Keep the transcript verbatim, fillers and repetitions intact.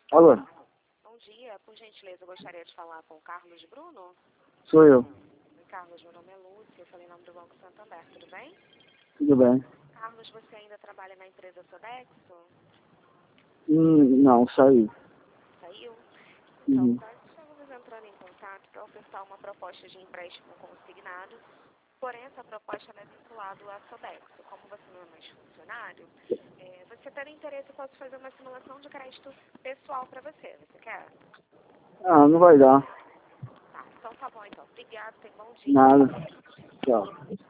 Alô? Bom dia, por gentileza, eu gostaria de falar com o Carlos Bruno. Sou eu. Carlos, meu nome é Lúcia, eu falei em nome do Banco Santander, tudo bem? Tudo bem? Carlos, você ainda trabalha na empresa Sodexo? Hum, não, saí. Saiu? Então, Uhum. nós estamos entrando em contato para ofertar uma proposta de empréstimo consignado, porém essa proposta ela é vinculada à Sodexo. Como você não é mais funcionário, é, você tendo interesse, eu posso fazer uma simulação de crédito pessoal para você. Você quer? Ah, não vai dar. Tá, então tá bom então. Obrigado, tenha um bom dia. Nada. Tchau.